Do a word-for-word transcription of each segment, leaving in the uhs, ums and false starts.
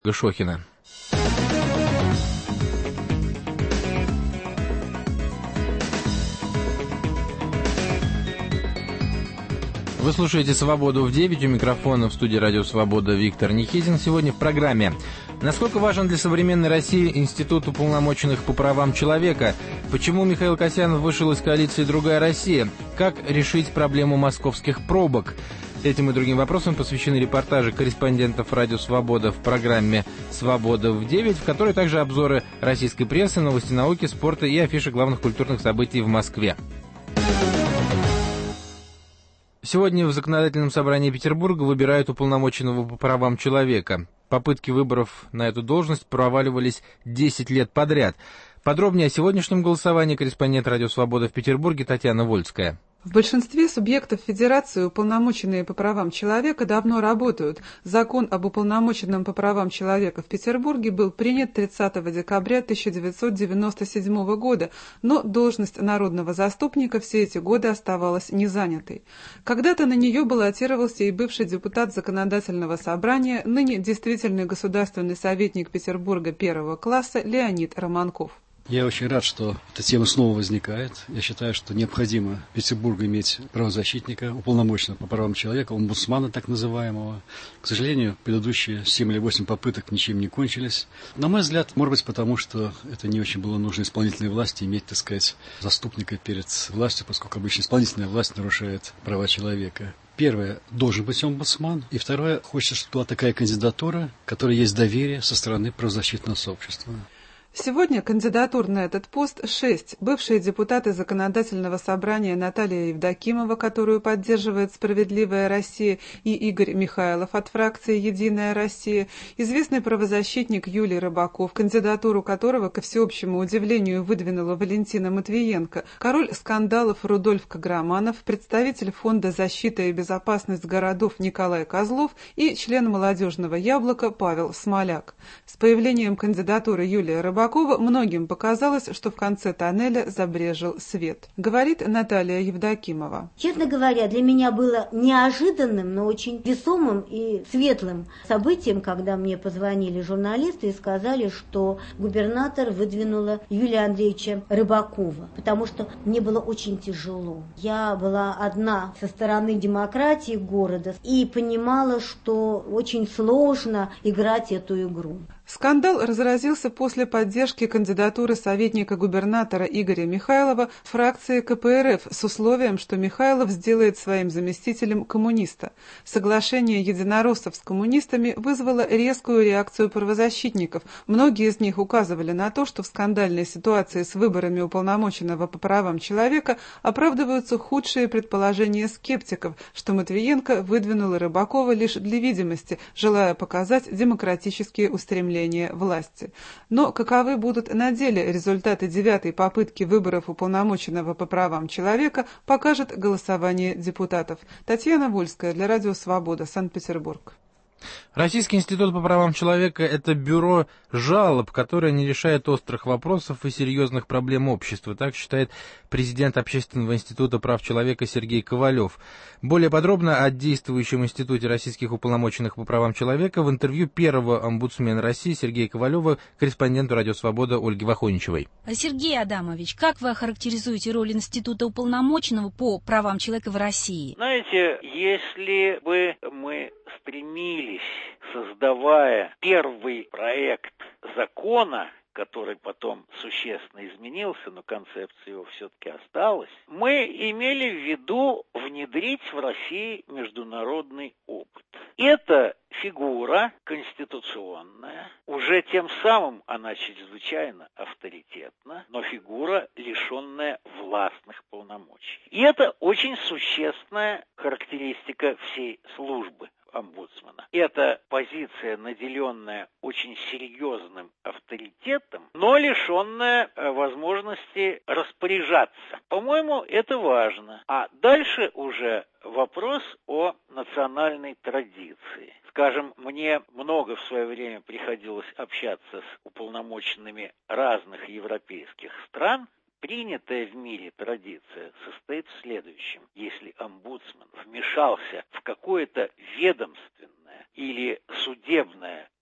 Гашохина. Вы слушаете «Свободу в девять», у микрофона в студии «Радио Свобода» Виктор Никитин. Сегодня в программе: насколько важен для современной России институт уполномоченных по правам человека? Почему Михаил Касьянов вышел из коалиции «Другая Россия»? Как решить проблему московских пробок? Этим и другим вопросам посвящены репортажи корреспондентов «Радио Свобода» в программе «Свобода в девять», в которой также обзоры российской прессы, новости науки, спорта и афиши главных культурных событий в Москве. Сегодня в Законодательном собрании Петербурга выбирают уполномоченного по правам человека. Попытки выборов на эту должность проваливались десять лет подряд. Подробнее о сегодняшнем голосовании корреспондент «Радио Свобода» в Петербурге Татьяна Вольская. В большинстве субъектов Федерации уполномоченные по правам человека давно работают. Закон об уполномоченном по правам человека в Петербурге был принят тридцатого декабря тысяча девятьсот девяносто седьмого года, но должность народного заступника все эти годы оставалась незанятой. Когда-то на нее баллотировался и бывший депутат Законодательного собрания, ныне действительный государственный советник Петербурга первого класса Леонид Романков. Я очень рад, что эта тема снова возникает. Я считаю, что необходимо Петербургу иметь правозащитника, уполномоченного по правам человека, омбудсмана так называемого. К сожалению, предыдущие семь или восемь попыток ничем не кончились. На мой взгляд, может быть, потому что это не очень было нужно исполнительной власти иметь, так сказать, заступника перед властью, поскольку обычно исполнительная власть нарушает права человека. Первое, должен быть омбудсман. И второе, хочется, чтобы была такая кандидатура, в которой есть доверие со стороны правозащитного сообщества. Сегодня кандидатур на этот пост шесть. Бывшие депутаты Законодательного собрания Наталья Евдокимова, которую поддерживает «Справедливая Россия», и Игорь Михайлов от фракции «Единая Россия», известный правозащитник Юлий Рыбаков, кандидатуру которого, ко всеобщему удивлению, выдвинула Валентина Матвиенко, король скандалов Рудольф Каграманов, представитель Фонда защиты и безопасность городов Николай Козлов и член «Молодежного яблока» Павел Смоляк. С появлением кандидатуры Юлия Рыбакова многим показалось, что в конце тоннеля забрезжил свет. Говорит Наталья Евдокимова. Честно говоря, для меня было неожиданным, но очень весомым и светлым событием, когда мне позвонили журналисты и сказали, что губернатор выдвинула Юлия Андреевича Рыбакова, потому что мне было очень тяжело. Я была одна со стороны демократии города и понимала, что очень сложно играть эту игру. Скандал разразился после поддержки кандидатуры советника губернатора Игоря Михайлова фракции ка пэ эр эф с условием, что Михайлов сделает своим заместителем коммуниста. Соглашение единороссов с коммунистами вызвало резкую реакцию правозащитников. Многие из них указывали на то, что в скандальной ситуации с выборами уполномоченного по правам человека оправдываются худшие предположения скептиков, что Матвиенко выдвинула Рыбакова лишь для видимости, желая показать демократические устремления власти. Но каковы будут на деле результаты девятой попытки выборов уполномоченного по правам человека, покажет голосование депутатов. Татьяна Вольская для Радио Свобода, Санкт-Петербург. Российский институт по правам человека – это бюро жалоб, которое не решает острых вопросов и серьезных проблем общества, так считает президент Общественного института прав человека Сергей Ковалев. Более подробно о действующем институте российских уполномоченных по правам человека в интервью первого омбудсмена России Сергея Ковалева корреспонденту «Радио Свобода» Ольге Вахоничевой. Сергей Адамович, как вы охарактеризуете роль института уполномоченного по правам человека в России? Знаете, если бы мы стремились, создавая первый проект закона, который потом существенно изменился, но концепция его все-таки осталась, мы имели в виду внедрить в России международный опыт. Это фигура конституционная, уже тем самым она чрезвычайно авторитетна, но фигура, лишенная властных полномочий. И это очень существенная характеристика всей службы омбудсмана. Это позиция, наделенная очень серьезным авторитетом, но лишенная возможности распоряжаться. По-моему, это важно. А дальше уже вопрос о национальной традиции. Скажем, мне много в свое время приходилось общаться с уполномоченными разных европейских стран. Принятая в мире традиция состоит в следующем. Если омбудсман вмешался в какое-то ведомственное или судебное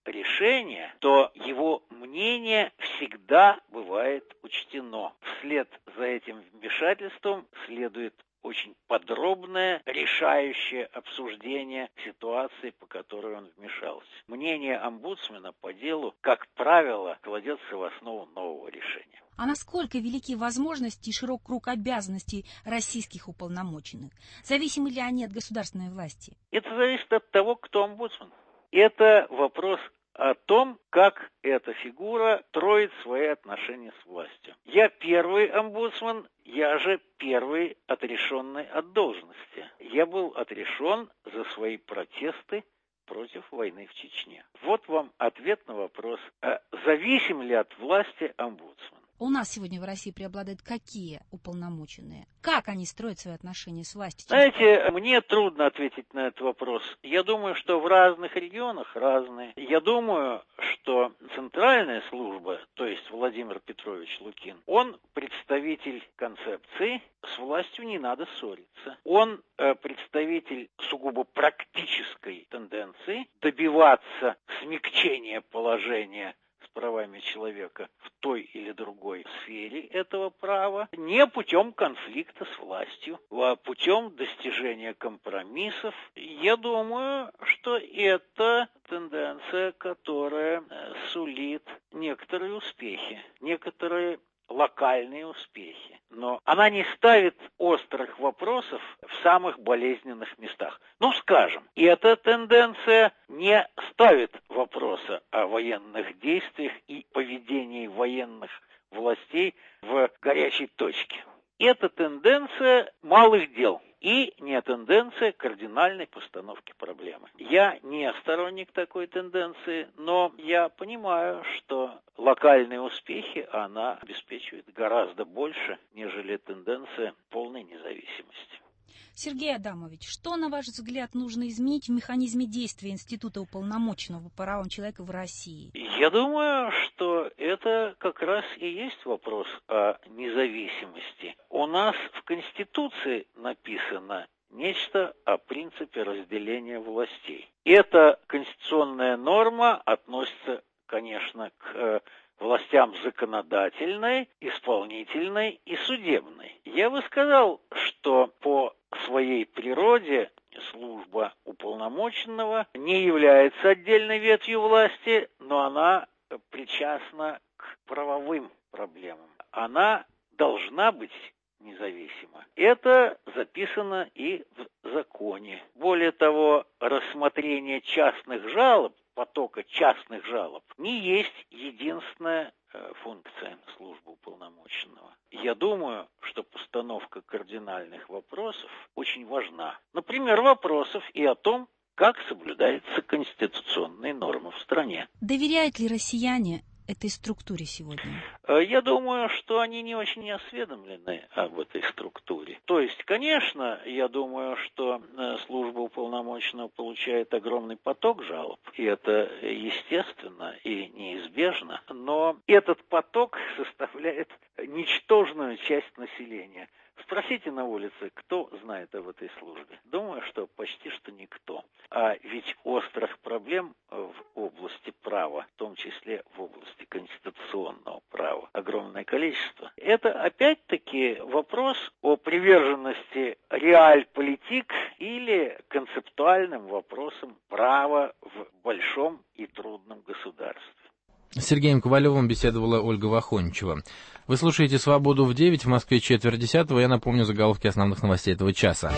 решение, то его мнение всегда бывает учтено. Вслед за этим вмешательством следует очень подробное, решающее обсуждение ситуации, по которой он вмешался. Мнение омбудсмена по делу, как правило, кладется в основу нового решения. А насколько велики возможности и широк круг обязанностей российских уполномоченных? Зависимы ли они от государственной власти? Это зависит от того, кто омбудсмен. Это вопрос о том, как эта фигура строит свои отношения с властью. Я первый омбудсмен, я же первый отрешенный от должности. Я был отрешен за свои протесты против войны в Чечне. Вот вам ответ на вопрос, а зависим ли от власти омбудсмен. У нас сегодня в России преобладают какие уполномоченные? Как они строят свои отношения с властью? Знаете, мне трудно ответить на этот вопрос. Я думаю, что в разных регионах разные. Я думаю, что центральная служба, то есть Владимир Петрович Лукин, он представитель концепции «с властью не надо ссориться». Он э, представитель сугубо практической тенденции добиваться смягчения положения с правами человека в той или другой сфере этого права, не путем конфликта с властью, а путем достижения компромиссов. Я думаю, что это тенденция, которая сулит некоторые успехи, некоторые локальные успехи. Но она не ставит острых вопросов в самых болезненных местах. Ну, скажем, и эта тенденция не ставит вопроса о военных действиях и поведении военных властей в горячей точке. Это тенденция малых дел и не тенденция кардинальной постановки проблемы. Я не сторонник такой тенденции, но я понимаю, что локальные успехи она обеспечивает гораздо больше, нежели тенденция полной независимости. Сергей Адамович, что, на ваш взгляд, нужно изменить в механизме действия Института уполномоченного по правам человека в России? Я думаю, что это как раз и есть вопрос о независимости. У нас в Конституции написано нечто о принципе разделения властей. Эта конституционная норма относится, конечно, к властям законодательной, исполнительной и судебной. Я бы сказал, что по своей природе служба уполномоченного не является отдельной ветвью власти, но она причастна к правовым проблемам. Она должна быть независима. Это записано и в законе. Более того, рассмотрение частных жалоб, потока частных жалоб, не есть единственная э, функция службы уполномоченного. Я думаю, что постановка кардинальных вопросов очень важна. Например, вопросов и о том, как соблюдаются конституционные нормы в стране. Доверяют ли россияне этой структуре сегодня? Я думаю, что они не очень осведомлены об этой структуре. То есть, конечно, я думаю, что служба уполномоченного получает огромный поток жалоб, и это естественно и неизбежно, но этот поток составляет ничтожную часть населения. Спросите на улице, кто знает об этой службе. Думаю, что почти что никто. А ведь острых проблем в области права, в том числе в области конституционного права, огромное количество. Это опять-таки вопрос о приверженности реальполитик или концептуальным вопросам права в большом и трудном государстве. С Сергеем Ковалевым беседовала Ольга Вахончева. Вы слушаете «Свободу в девять», в Москве четверть десятого. Я напомню заголовки основных новостей этого часа.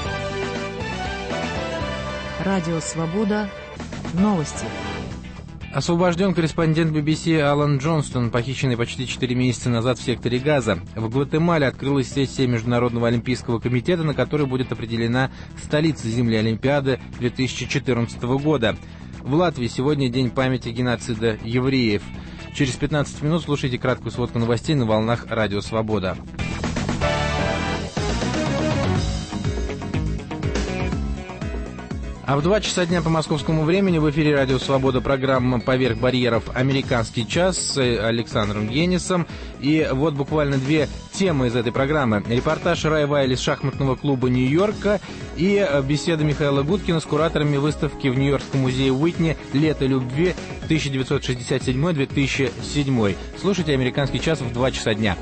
Радио «Свобода». Новости. Освобожден корреспондент би би си Алан Джонстон, похищенный почти четыре месяца назад в секторе Газа. В Гватемале открылась сессия Международного олимпийского комитета, на которой будет определена столица зимней Олимпиады две тысячи четырнадцатого года. В Латвии сегодня день памяти геноцида евреев. Через пятнадцать минут слушайте краткую сводку новостей на волнах Радио Свобода. А в два часа дня по московскому времени в эфире «Радио Свобода» программа «Поверх барьеров. Американский час» с Александром Генисом. И вот буквально две темы из этой программы. Репортаж Рай Вайли с шахматного клуба Нью-Йорка и беседа Михаила Гудкина с кураторами выставки в Нью-Йоркском музее Уитни «Лето любви тысяча девятьсот шестьдесят седьмой — две тысячи седьмой». Слушайте «Американский час» в два часа дня.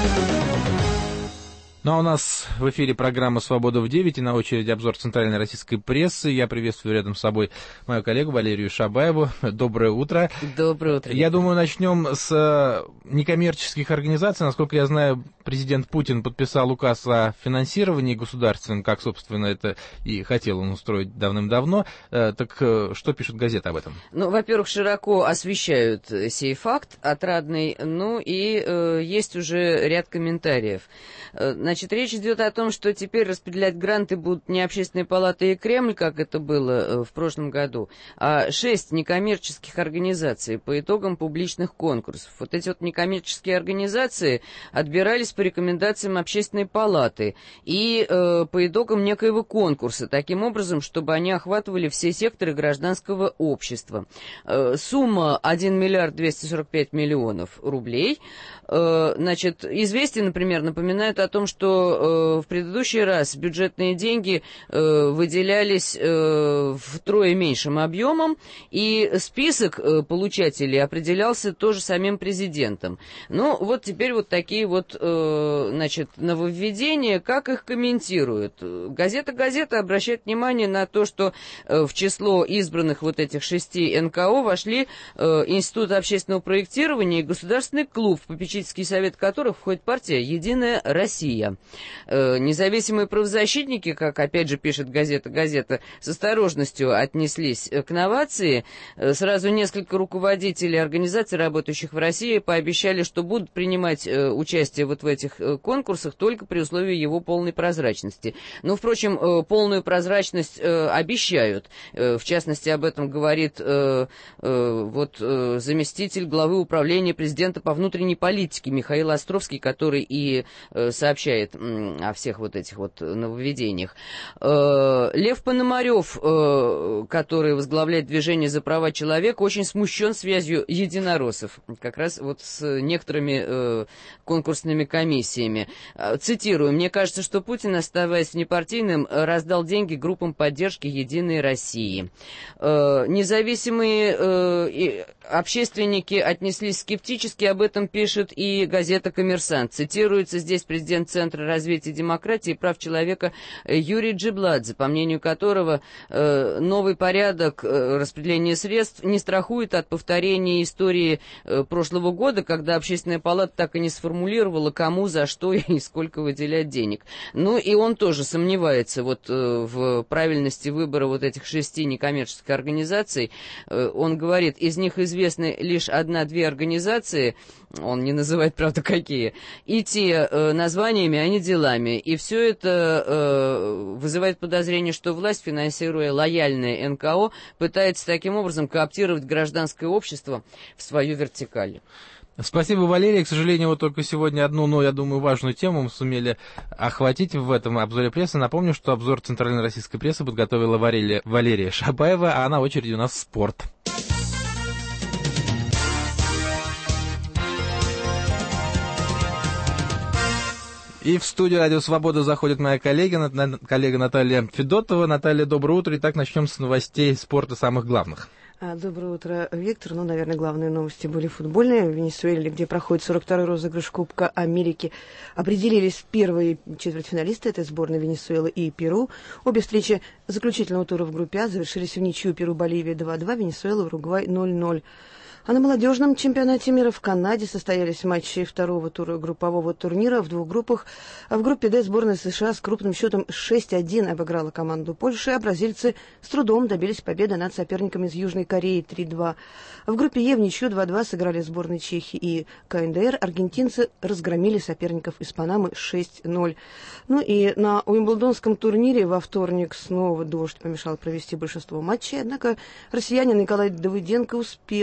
Ну а у нас в эфире программа «Свобода в девять» и на очереди обзор центральной российской прессы. Я приветствую рядом с собой мою коллегу Валерию Шабаеву. Доброе утро. Доброе утро. Я думаю, начнем с некоммерческих организаций. Насколько я знаю, президент Путин подписал указ о финансировании государственном, как, собственно, это и хотел он устроить давным-давно. Так что пишут газеты об этом? Ну, во-первых, широко освещают сей факт отрадный, ну и э, есть уже ряд комментариев. Значит, речь идет о том, что теперь распределять гранты будут не Общественная палата и Кремль, как это было в прошлом году, а шесть некоммерческих организаций по итогам публичных конкурсов. Вот эти вот некоммерческие организации отбирались по рекомендациям Общественной палаты и э, по итогам некоего конкурса, таким образом, чтобы они охватывали все секторы гражданского общества. Э, сумма один миллиард двести сорок пять миллионов рублей. Э, значит, «Известия», например, напоминают о том, что э, в предыдущий раз бюджетные деньги э, выделялись э, втрое меньшим объемом, и список э, получателей определялся тоже самим президентом. Ну, вот теперь вот такие вот, э, значит, нововведения, как их комментируют. Газета «Газета» обращает внимание на то, что э, в число избранных вот этих шести эн ка о вошли э, Институт общественного проектирования и Государственный клуб, в попечительский совет которых входит партия «Единая Россия». Россия. Независимые правозащитники, как опять же пишет газета «Газета», с осторожностью отнеслись к новации. Сразу несколько руководителей организаций, работающих в России, пообещали, что будут принимать участие вот в этих конкурсах только при условии его полной прозрачности. Но, впрочем, полную прозрачность обещают. В частности, об этом говорит вот заместитель главы управления президента по внутренней политике Михаил Островский, который и сообщает о всех вот этих вот нововведениях. Лев Пономарев, который возглавляет движение за права человека, очень смущен связью единороссов, как раз вот с некоторыми конкурсными комиссиями. Цитирую: «Мне кажется, что Путин, оставаясь внепартийным, раздал деньги группам поддержки «Единой России». Независимые общественники отнеслись скептически, об этом пишет и газета «Коммерсант». Цитируется здесь президент Центра развития демократии и прав человека Юрий Джибладзе, по мнению которого э, новый порядок э, распределения средств не страхует от повторения истории э, прошлого года, когда Общественная палата так и не сформулировала, кому, за что и сколько выделять денег. Ну и он тоже сомневается вот э, в правильности выбора вот этих шести некоммерческих организаций. Э, он говорит, из них известны лишь одна-две организации, он не называет, правда, какие, и те э, названиями, а не делами. И все это э, вызывает подозрение, что власть, финансируя лояльное эн ка о, пытается таким образом кооптировать гражданское общество в свою вертикаль. Спасибо, Валерий. К сожалению, вот только сегодня одну, но, я думаю, важную тему мы сумели охватить в этом обзоре прессы. Напомню, что обзор центральной российской прессы подготовила Валерия, Валерия Шабаева, а на очереди у нас спорт. И в студию «Радио Свобода» заходит моя коллега, коллега Наталья Федотова. Наталья, доброе утро. Итак, начнем с новостей спорта, самых главных. Доброе утро, Виктор. Ну, наверное, главные новости были футбольные. В Венесуэле, где проходит сорок второй розыгрыш Кубка Америки, определились первые четвертьфиналисты. Это сборная Венесуэлы и Перу. Обе встречи заключительного тура в группе А завершились в ничью. Перу, Боливия два-два, Венесуэла, Уругвай ноль-ноль. А на молодежном чемпионате мира в Канаде состоялись матчи второго тура группового турнира в двух группах. В группе Д сборная США с крупным счетом шесть один обыграла команду Польши, а бразильцы с трудом добились победы над соперниками из Южной Кореи три-два. В группе Е в ничью два-два сыграли сборные Чехии и ка эн дэ эр. Аргентинцы разгромили соперников из Панамы шесть ноль. Ну и на Уимблдонском турнире во вторник снова дождь помешал провести большинство матчей, однако россиянин Николай Давыденко успел доиграть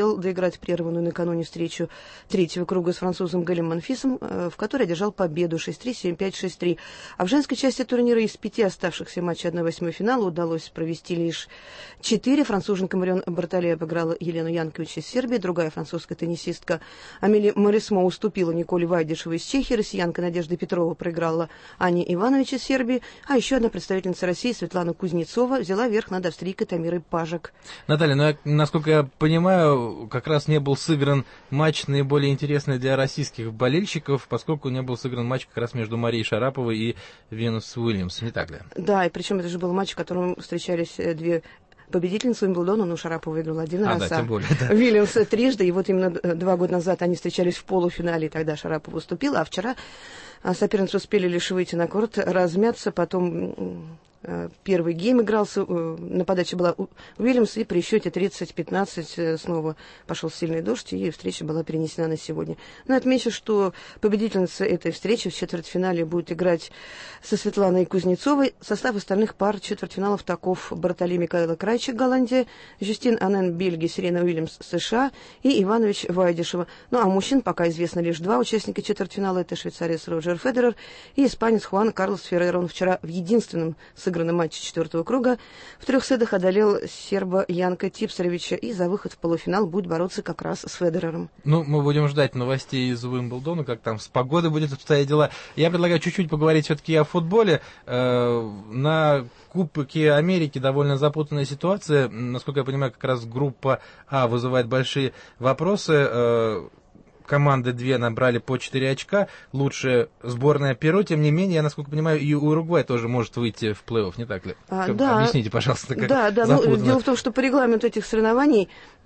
сыграть прерванную накануне встречу третьего круга с французом Галем Монфисом, в которой одержал победу шесть-три, семь-пять, шесть-три. А в женской части турнира из пяти оставшихся матчей одна восьмой финала удалось провести лишь четыре. Француженка Марион Бартоле обыграла Елену Янкович из Сербии, другая французская теннисистка Амели Морисмо уступила Николе Вайдишевой из Чехии, россиянка Надежда Петрова проиграла Ане Иванович из Сербии, а еще одна представительница России Светлана Кузнецова взяла верх над австрийкой Тамирой Пажек. Наталья, ну, я, насколько я понимаю, как раз не был сыгран матч наиболее интересный для российских болельщиков, поскольку не был сыгран матч как раз между Марией Шараповой и Венус Уильямс, не так ли? Да, и причем это же был матч, в котором встречались две победительница Уимблдона, ну, Шарапова выиграла один а, раз, да, а тем более, да. Вильямс трижды, и вот именно два года назад они встречались в полуфинале, и тогда Шарапова уступила, а вчера соперницы успели лишь выйти на корт, размяться, потом первый гейм игрался, на подаче была Уильямс, и при счете тридцать пятнадцать снова пошел сильный дождь, и встреча была перенесена на сегодня. Но отмечу, что победительница этой встречи в четвертьфинале будет играть со Светланой Кузнецовой. Состав остальных пар четвертьфиналов таков: Бартоле Микаэла Крайчик, Голландия, Жюстин Анен, Бельгия, Серена Уильямс, США и Иванович Вайдишева. Ну, а мужчин пока известно лишь два участника четвертьфинала. Это швейцарец Роджер Федерер и испанец Хуан Карлос Феррейра. Он вчера в единственном сыгранном матче четвертого круга в трех сетах одолел серба Янка Типсаревича и за выход в полуфинал будет бороться как раз с Федерером. Ну, мы будем ждать новостей из Уимблдона, как там с погодой будет обстоять дела. Я предлагаю чуть-чуть поговорить все-таки о футболе. Э, на Кубке Америки довольно запутанная ситуация. Насколько я понимаю, как раз группа А вызывает большие вопросы. Э, Команды две набрали по четыре очка, лучшая сборная Перу, тем не менее, я, насколько понимаю, и Уругвай тоже может выйти в плей-офф, не так ли? А, как, да. Объясните, пожалуйста, как Да, да, запутано. ну, дело в том, что по регламенту этих соревнований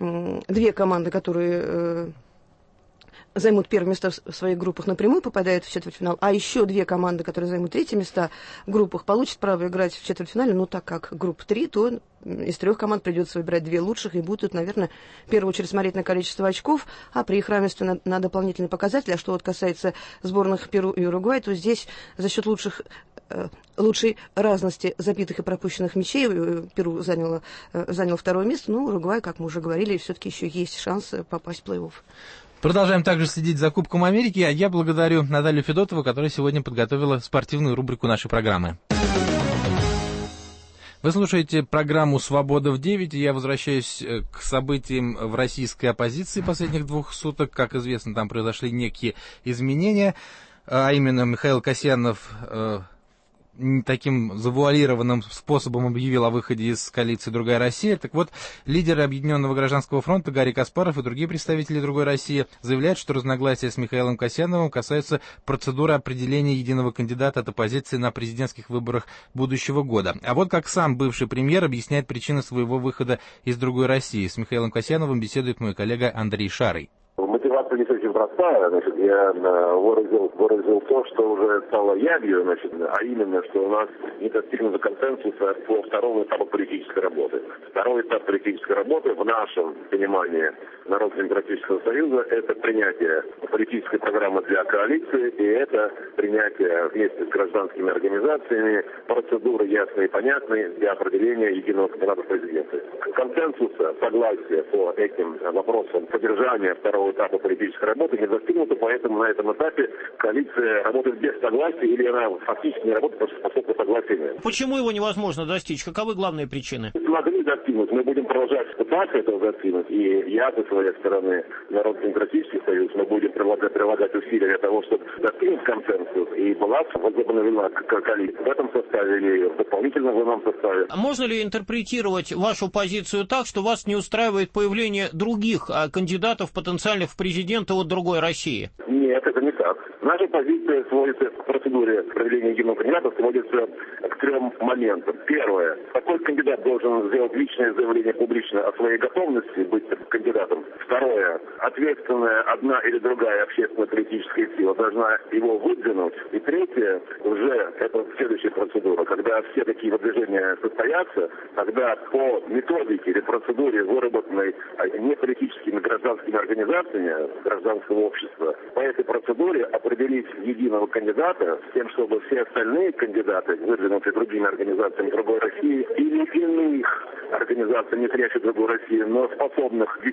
две команды, которые э, займут первое место в своих группах, напрямую попадают в четвертьфинал, а еще две команды, которые займут третье место в группах, получат право играть в четвертьфинале. Ну, так как группа три, то из трех команд придется выбирать две лучших, и будут, наверное, в первую очередь смотреть на количество очков, а при их равенстве на, на дополнительные показатели. А что вот касается сборных Перу и Уругвай, то здесь за счет лучших, э, лучшей разности забитых и пропущенных мячей Перу заняло, э, занял второе место, но Уругвай, как мы уже говорили, все-таки еще есть шанс попасть в плей-офф. Продолжаем также следить за Кубком Америки. А я благодарю Наталью Федотову, которая сегодня подготовила спортивную рубрику нашей программы. Вы слушаете программу «Свобода в девять», и я возвращаюсь к событиям в российской оппозиции последних двух суток. Как известно, там произошли некие изменения, а именно Михаил Касьянов таким завуалированным способом объявил о выходе из коалиции «Другая Россия». Так вот, лидеры Объединенного гражданского фронта Гарри Каспаров и другие представители «Другой России» заявляют, что разногласия с Михаилом Касьяновым касаются процедуры определения единого кандидата от оппозиции на президентских выборах будущего года. А вот как сам бывший премьер объясняет причины своего выхода из «Другой России». С Михаилом Касьяновым беседует мой коллега Андрей Шарый. Мотивация не очень простая, значит, я выразил, выразил то, что уже стало явью, значит, а именно, что у нас не достигнуто консенсуса по второму этапу политической работы. Второй этап политической работы в нашем понимании Народно-демократического союза – это принятие политической программы для коалиции, и это принятие вместе с гражданскими организациями процедуры ясные и понятные для определения единого кандидата в президенты. Консенсуса, согласия по этим вопросам содержания второго этапа политической работы не достигнуто, поэтому на этом этапе коалиция работает без согласия, или она фактически не работает, поскольку согласия нет. Почему его невозможно достичь? Каковы главные причины? Могли достигнуть. Мы будем продолжать пытаться этого достигнуть. И я, со своей стороны, Народно-демократический союз, мы будем прилагать, прилагать усилия для того, чтобы достигнуть консенсус. И была возобновлена коалиция в этом составе или дополнительно в ином составе. А можно ли интерпретировать вашу позицию так, что вас не устраивает появление других кандидатов потенциальных в президенты от «Другой России»? Нет, это не так. Наша позиция сводится к процедуре определения единого кандидата, сводится к трем моментам. Первое. Такой кандидат должен сделать личное заявление публично о своей готовности быть кандидатом. Второе. Ответственная одна или другая общественно-политическая сила должна его выдвинуть. И третье. Уже это следующая процедура. Когда все такие выдвижения состоятся, тогда по методике или процедуре, выработанной не политическими гражданскими организациями гражданского общества, по этой процедуре определить единого кандидата с тем, чтобы все остальные кандидаты, выдвинутые другими организациями «Другой России» или иных организаций, не требующих «Другой России», но способных вести такую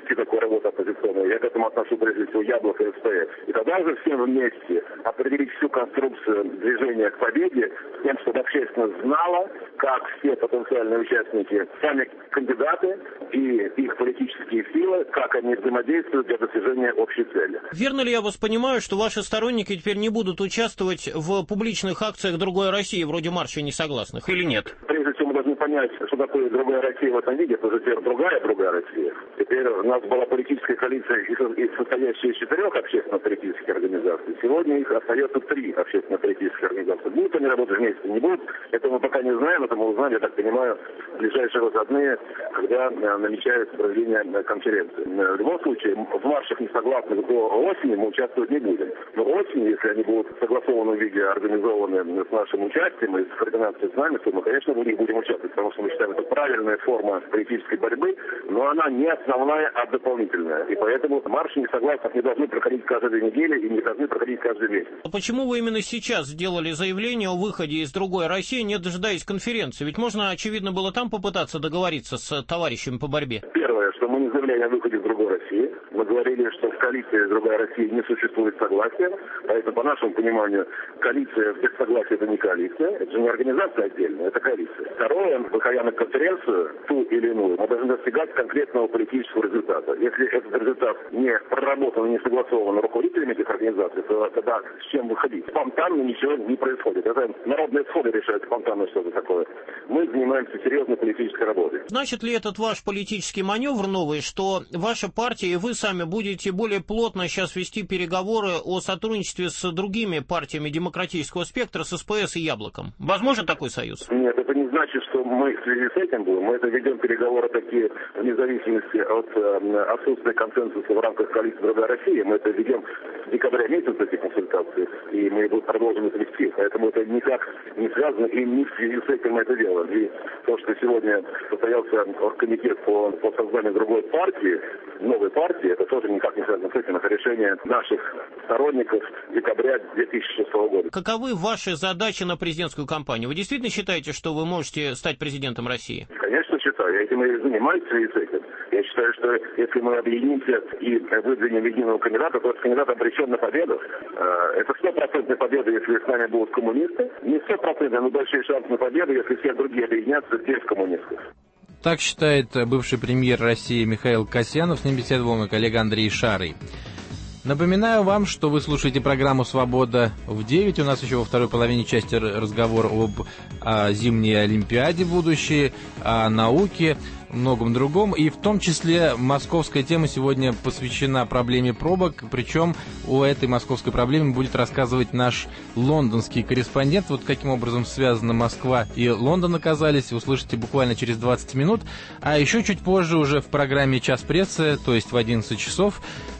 работа оппозиционная. Я к этому отношу прежде всего Яблоко и СПС. И тогда уже всем вместе определить всю конструкцию движения к победе, с тем, чтобы общественность знала, как все потенциальные участники, сами кандидаты и их политические силы, как они взаимодействуют для достижения общей цели. Верно ли я вас понимаю, что ваши сторонники теперь не будут участвовать в публичных акциях «Другой России», вроде марша несогласных, или нет? Прежде всего мы должны понять, что такое «Другая Россия» в этом виде. Это же теперь другая «Другая Россия». Теперь у нас была политическая коалиция, состоящая из четырех общественно-политических организаций. Сегодня их остается три общественно-политических организации. Будут они работать вместе, не будут? Это мы пока не знаем, это мы узнаем, я так понимаю, в ближайшие выходные, когда намечается проведение конференции. В любом случае, в маршах несогласных до осени мы участвовать не будем. Но осенью, если они будут в согласованном виде организованы с нашим участием и с координацией с нами, то мы, конечно, в них будем участвовать, потому что мы считаем, это правильная форма политической борьбы, но она не основная, а дополнительная. И поэтому марши несогласных не должны проходить каждые две недели и не должны проходить каждый месяц. А почему вы именно сейчас сделали заявление о выходе из «Другой России», не дожидаясь конференции? Ведь можно, очевидно, было там попытаться договориться с товарищами по борьбе. Первое, что мы не заявляли о выходе из «Другой России». Мы говорили, что в коалиции «Другая Россия» не существует согласия. Поэтому, по нашему пониманию, коалиция без согласия – это не коалиция. Это же не организация отдельная, это коалиция. Второе, выходя на конференцию, ту или иную, мы должны достигать конкретного политического результата. Если этот результат не проработан и не согласован руководителями этих организаций, то тогда с чем выходить? Спонтанно ничего не происходит. Это народные сходы решают спонтанно что-то такое. Мы занимаемся серьезной политической работой. Значит ли этот ваш политический маневр новый, что ваша партия и вы сами будете более плотно сейчас вести переговоры о сотрудничестве с другими партиями демократического спектра, с СПС и Яблоком? Возможен такой союз? Нет, это не значит, что мы в связи с этим будем. Мы это ведем переговоры такие вне зависимости от э, отсутствия консенсуса в рамках коалиции «Другая Россия». Мы это ведем в декабре месяце, эти консультации, и мы будем продолжим это вести. Поэтому это никак не связано и не в связи с этим мы это делаем. И то, что сегодня состоялся оргкомитет по, по созданию другой партии, новой партии, это тоже никак не связано с этим. Это решение наших сторонников декабря две тысячи шестого года. Каковы ваши задачи на президентскую кампанию? Вы действительно считаете, что вы можете стать президентом России? Конечно, считаю. Я этим и занимаюсь в связи с этим. Я считаю, что если мы объединимся и выдвинем единого кандидата, то этот кандидат обречен на победу. Это стопроцентная победа, если с нами будут коммунисты. Не стопроцентная, но большие шансы на победу, если все другие объединятся без коммунистов. Так считает бывший премьер России Михаил Касьянов. С ним беседовал мой коллега Андрей Шарый. Напоминаю вам, что вы слушаете программу «Свобода в девять». У нас еще во второй половине части разговор об о зимней Олимпиаде будущей, о науке, многом другом. И в том числе московская тема сегодня посвящена проблеме пробок. Причем о этой московской проблеме будет рассказывать наш лондонский корреспондент. Вот каким образом связаны Москва и Лондон оказались, услышите буквально через двадцать минут. А еще чуть позже уже в программе «Час прессы», то есть в одиннадцать часов,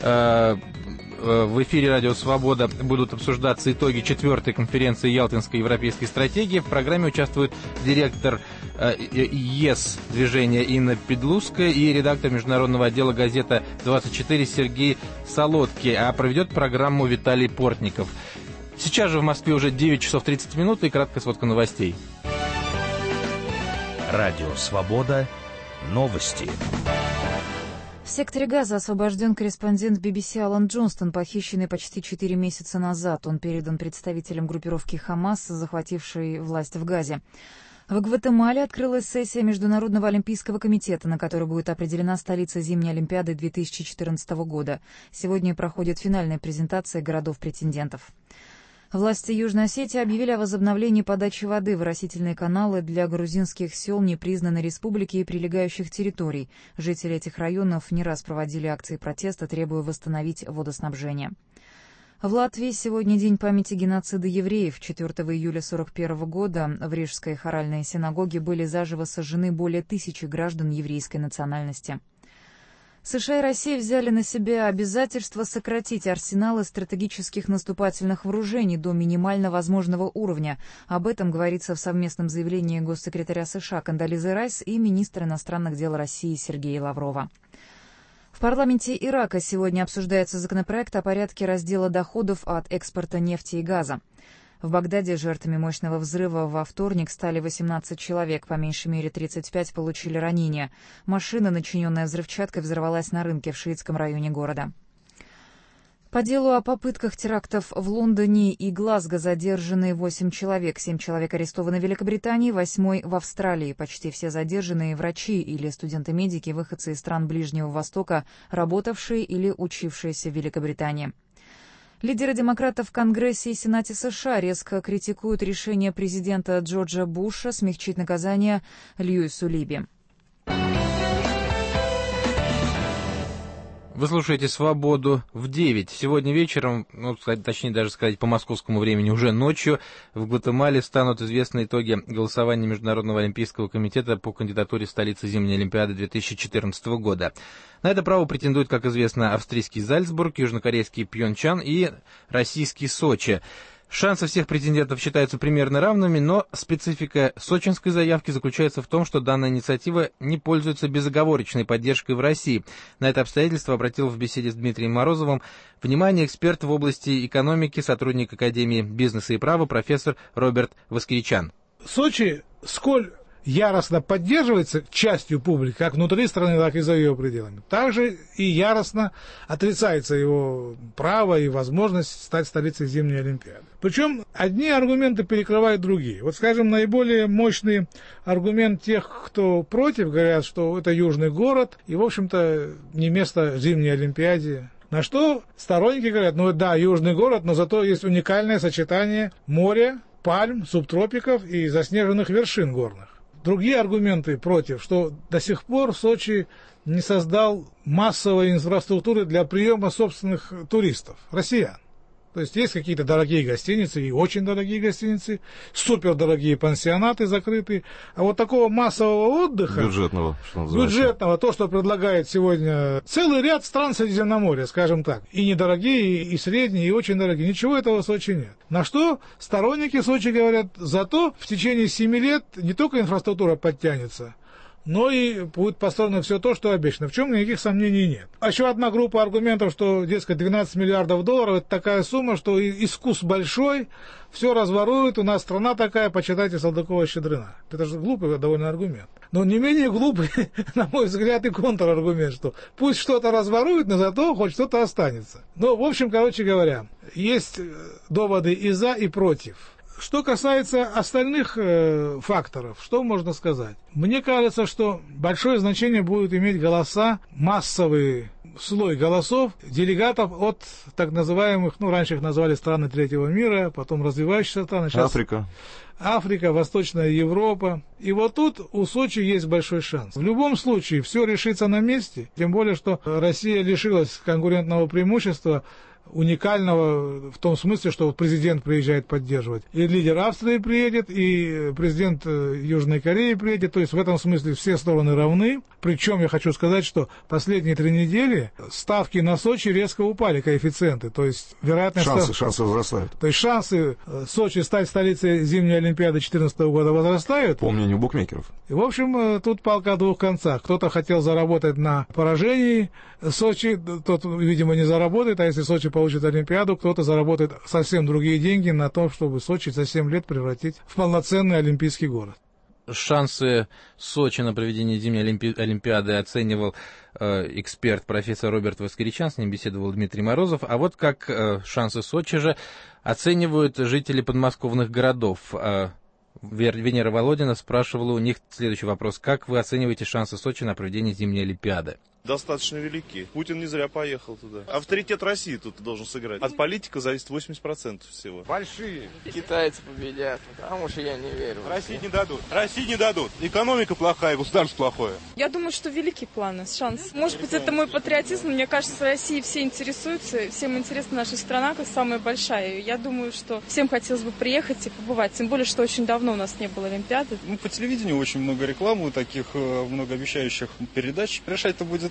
э в эфире «Радио Свобода» будут обсуждаться итоги четвертой конференции Ялтинской европейской стратегии. В программе участвует директор э, ЕС движения Инна Педлузская и редактор международного отдела газета двадцать четыре Сергей Солодки, а проведет программу Виталий Портников. Сейчас же в Москве уже девять часов тридцать минут и краткая сводка новостей. «Радио Свобода». Новости. В секторе Газа освобожден корреспондент би би си Алан Джонстон, похищенный почти четыре месяца назад. Он передан представителям группировки «Хамас», захватившей власть в Газе. В Гватемале открылась сессия Международного олимпийского комитета, на которой будет определена столица зимней Олимпиады две тысячи четырнадцатого года. Сегодня проходит финальная презентация городов-претендентов. Власти Южной Осетии объявили о возобновлении подачи воды в оросительные каналы для грузинских сел непризнанной республики и прилегающих территорий. Жители этих районов не раз проводили акции протеста, требуя восстановить водоснабжение. В Латвии сегодня день памяти геноцида евреев. четвёртого июля сорок первого года в Рижской хоральной синагоге были заживо сожжены более тысячи граждан еврейской национальности. США и Россия взяли на себя обязательство сократить арсеналы стратегических наступательных вооружений до минимально возможного уровня. Об этом говорится в совместном заявлении госсекретаря США Кондолизы Райс и министра иностранных дел России Сергея Лаврова. В парламенте Ирака сегодня обсуждается законопроект о порядке раздела доходов от экспорта нефти и газа. В Багдаде жертвами мощного взрыва во вторник стали восемнадцать человек, по меньшей мере тридцать пять получили ранения. Машина, начиненная взрывчаткой, взорвалась на рынке в шиитском районе города. По делу о попытках терактов в Лондоне и Глазго задержаны восемь человек. Семь человек арестованы в Великобритании, восьмой в Австралии. Почти все задержанные врачи или студенты-медики, выходцы из стран Ближнего Востока, работавшие или учившиеся в Великобритании. Лидеры демократов в Конгрессе и Сенате США резко критикуют решение президента Джорджа Буша смягчить наказание Льюису Либи. Вы слушаете «Свободу» в девять. Сегодня вечером, ну, точнее даже сказать по московскому времени, уже ночью, в Гватемале станут известны итоги голосования Международного олимпийского комитета по кандидатуре столицы зимней Олимпиады две тысячи четырнадцатого года. На это право претендуют, как известно, австрийский Зальцбург, южнокорейский Пхёнчхан и российский Сочи. Шансы всех претендентов считаются примерно равными, но специфика сочинской заявки заключается в том, что данная инициатива не пользуется безоговорочной поддержкой в России. На это обстоятельство обратил в беседе с Дмитрием Морозовым внимание эксперт в области экономики, сотрудник Академии бизнеса и права, профессор Роберт Воскиричан. Сочи, сколь яростно поддерживается частью публики, как внутри страны, так и за ее пределами, также и яростно отрицается его право и возможность стать столицей зимней Олимпиады. Причем одни аргументы перекрывают другие. Вот, скажем, наиболее мощный аргумент тех, кто против, говорят, что это южный город и, в общем-то, не место зимней Олимпиаде. На что сторонники говорят, ну да, южный город, но зато есть уникальное сочетание моря, пальм, субтропиков и заснеженных вершин горных. Другие аргументы против, что до сих пор Сочи не создал массовой инфраструктуры для приема собственных туристов, россиян. То есть есть какие-то дорогие гостиницы, и очень дорогие гостиницы, супердорогие пансионаты закрытые, а вот такого массового отдыха, бюджетного, что называется, бюджетного, то, что предлагает сегодня целый ряд стран Средиземноморья, скажем так, и недорогие, и средние, и очень дорогие, ничего этого в Сочи нет. На что сторонники Сочи говорят, зато в течение семи лет не только инфраструктура подтянется, но и будет построено все то, что обещано. В чем никаких сомнений нет. А еще одна группа аргументов, что, дескать, двенадцать миллиардов долларов, это такая сумма, что искус большой, все разворуют, у нас страна такая, почитайте Салтыкова-Щедрина. Это же глупый довольно аргумент. Но не менее глупый, на мой взгляд, и контраргумент, что пусть что-то разворуют, но зато хоть что-то останется. Ну, в общем, короче говоря, есть доводы и за, и против. Что касается остальных э, факторов, что можно сказать? Мне кажется, что большое значение будут иметь голоса, массовый слой голосов делегатов от так называемых, ну, раньше их называли страны третьего мира, потом развивающиеся страны. Сейчас Африка. Африка, Восточная Европа. И вот тут у Сочи есть большой шанс. В любом случае, все решится на месте, тем более, что Россия лишилась конкурентного преимущества, уникального в том смысле, что президент приезжает поддерживать. И лидер Австрии приедет, и президент Южной Кореи приедет. То есть в этом смысле все стороны равны. Причем я хочу сказать, что последние три недели ставки на Сочи резко упали, коэффициенты. То есть вероятность... Шансы, став... шансы возрастают. То есть шансы Сочи стать столицей зимней Олимпиады две тысячи четырнадцатого года возрастают. По мнению букмекеров. И, в общем, тут палка о двух концах. Кто-то хотел заработать на поражении Сочи, тот, видимо, не заработает, а если Сочи получит Олимпиаду, кто-то заработает совсем другие деньги на том, чтобы Сочи за семь лет превратить в полноценный олимпийский город. Шансы Сочи на проведение зимней Олимпи... Олимпиады оценивал э, эксперт профессор Роберт Воскиричан, с ним беседовал Дмитрий Морозов. А вот как э, шансы Сочи же оценивают жители подмосковных городов. Э, Венера Володина спрашивала у них следующий вопрос. Как вы оцениваете шансы Сочи на проведение зимней Олимпиады? Достаточно велики. Путин не зря поехал туда. Авторитет России тут должен сыграть. От политика зависит восемьдесят процентов всего. Большие. Китайцы победят, потому что я не верю. России не дадут. России не дадут. Экономика плохая, государство плохое. Я думаю, что великие планы, шанс. Может быть, это мой патриотизм. Мне кажется, в России все интересуются, всем интересна наша страна как самая большая. Я думаю, что всем хотелось бы приехать и побывать. Тем более, что очень давно у нас не было Олимпиады. Ну, по телевидению очень много рекламы, таких многообещающих передач. Решать-то будет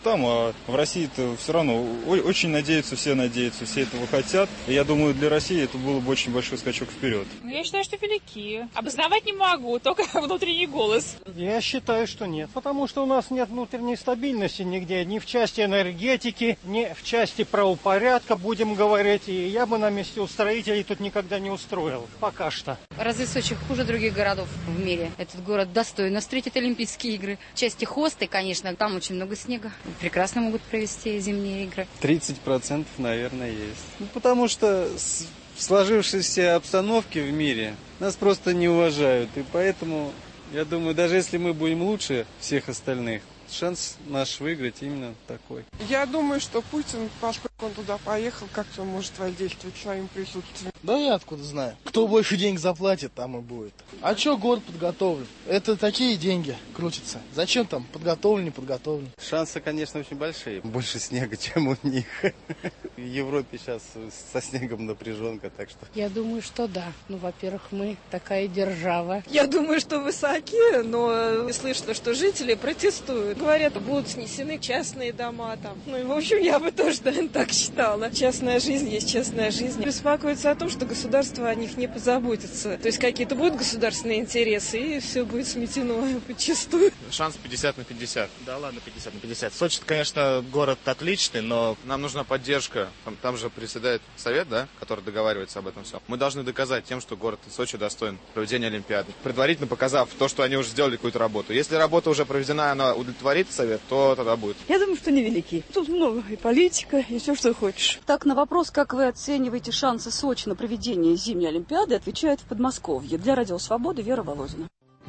там, а в России-то все равно очень надеются, все надеются, все этого хотят. И я думаю, для России это было бы очень большой скачок вперед. Я считаю, что велики. Обосновать не могу, только внутренний голос. Я считаю, что нет. Потому что у нас нет внутренней стабильности нигде. Ни в части энергетики, ни в части правопорядка, будем говорить. И я бы на месте устроителей тут никогда не устроил. Пока что. Разве Сочи хуже других городов в мире? Этот город достойно встретит Олимпийские игры. В части хосты, конечно, там очень много снега. Прекрасно могут провести зимние игры. тридцать процентов, наверное, есть. Ну, потому что в сложившейся обстановке в мире нас просто не уважают. И поэтому, я думаю, даже если мы будем лучше всех остальных, шанс наш выиграть именно такой. Я думаю, что Путин, поскольку он туда поехал, как-то он может воздействовать своим присутствием. Да я откуда знаю. Кто больше денег заплатит, там и будет. А что город подготовлен? Это такие деньги крутятся. Зачем там подготовлен, не подготовлен? Шансы, конечно, очень большие. Больше снега, чем у них. В Европе сейчас со снегом напряженка, так что... Я думаю, что да. Ну, во-первых, мы такая держава. Я думаю, что высоки, но слышно, что жители протестуют. Говорят, будут снесены частные дома там. Ну и, в общем, я бы тоже, наверное, так считала. Частная жизнь есть частная жизнь. Беспокоиться о том, что государство о них не позаботится. То есть какие-то будут государственные интересы, и все будет сметено подчистую. Шанс пятьдесят на пятьдесят. Да ладно, пятьдесят на пятьдесят. Сочи, конечно, город отличный, но нам нужна поддержка. Там, там же приседает совет, да, который договаривается об этом всем. Мы должны доказать тем, что город Сочи достоин проведения Олимпиады. Предварительно показав то, что они уже сделали какую-то работу. Если работа уже проведена, она удовлетворит совет, то тогда будет. Я думаю, что невелики. Тут много и политика, и все, что хочешь. Так, на вопрос, как вы оцениваете шансы Сочи на проведение зимней Олимпиады, отвечает в Подмосковье. Для Радио Свобода Вера Володина.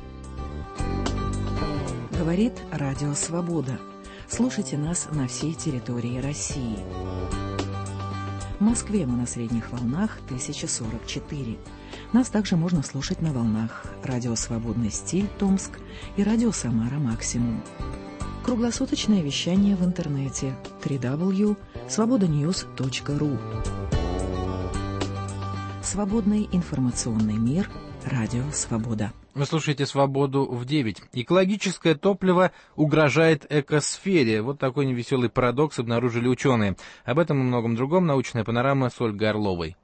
Говорит Радио Свобода. Слушайте нас на всей территории России. В Москве мы на средних волнах тысяча сорок четыре. Нас также можно слушать на волнах Радио Свободный стиль Томск и Радио Самара Максимум. Круглосуточное вещание в интернете дабл ю дабл ю дабл ю точка свобода ньюс точка ру. Свободный информационный мир. Радио Свобода. Вы слушаете «Свободу в девять». Экологическое топливо угрожает экосфере. Вот такой невеселый парадокс обнаружили ученые. Об этом и многом другом научная панорама с Ольгой Орловой.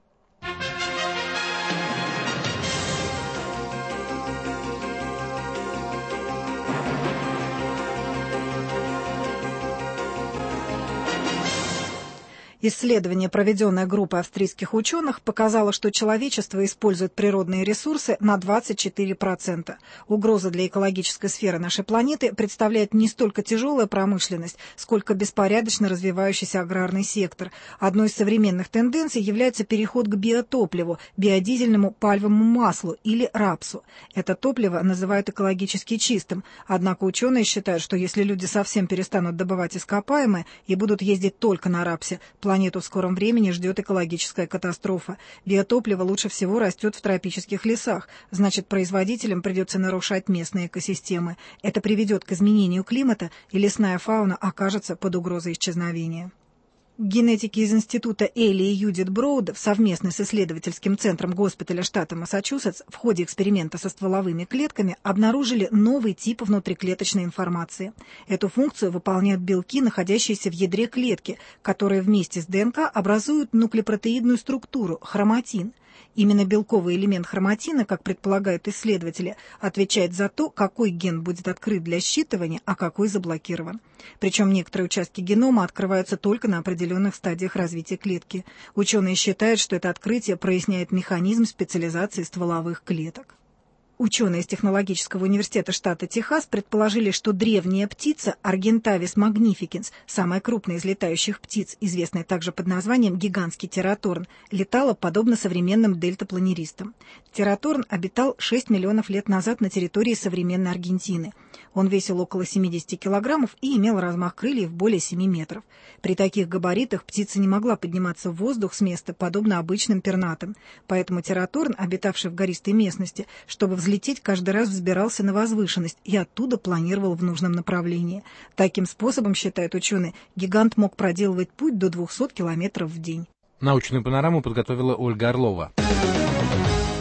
Исследование, проведенное группой австрийских ученых, показало, что человечество использует природные ресурсы на двадцать четыре процента. Угроза для экологической сферы нашей планеты представляет не столько тяжелая промышленность, сколько беспорядочно развивающийся аграрный сектор. Одной из современных тенденций является переход к биотопливу, биодизельному пальмовому маслу или рапсу. Это топливо называют экологически чистым, однако ученые считают, что если люди совсем перестанут добывать ископаемые и будут ездить только на рапсе, планету в скором времени ждет экологическая катастрофа. Биотопливо лучше всего растет в тропических лесах, значит, производителям придется нарушать местные экосистемы. Это приведет к изменению климата, и лесная фауна окажется под угрозой исчезновения. Генетики из института Элли и Юдит Броуд совместно с исследовательским центром госпиталя штата Массачусетс в ходе эксперимента со стволовыми клетками обнаружили новый тип внутриклеточной информации. Эту функцию выполняют белки, находящиеся в ядре клетки, которые вместе с ДНК образуют нуклеопротеидную структуру – хроматин. Именно белковый элемент хроматина, как предполагают исследователи, отвечает за то, какой ген будет открыт для считывания, а какой заблокирован. Причем некоторые участки генома открываются только на определенных стадиях развития клетки. Ученые считают, что это открытие проясняет механизм специализации стволовых клеток. Ученые из Технологического университета штата Техас предположили, что древняя птица Argentavis magnificens, самая крупная из летающих птиц, известная также под названием гигантский тераторн, летала подобно современным дельтапланеристам. Тераторн обитал шесть миллионов лет назад на территории современной Аргентины. Он весил около семьдесят килограммов и имел размах крыльев более семи метров. При таких габаритах птица не могла подниматься в воздух с места, подобно обычным пернатым. Поэтому тераторн, обитавший в гористой местности, чтобы взлететь, каждый раз взбирался на возвышенность и оттуда планировал в нужном направлении. Таким способом, считают ученые, гигант мог проделывать путь до двухсот километров в день. Научную панораму подготовила Ольга Орлова.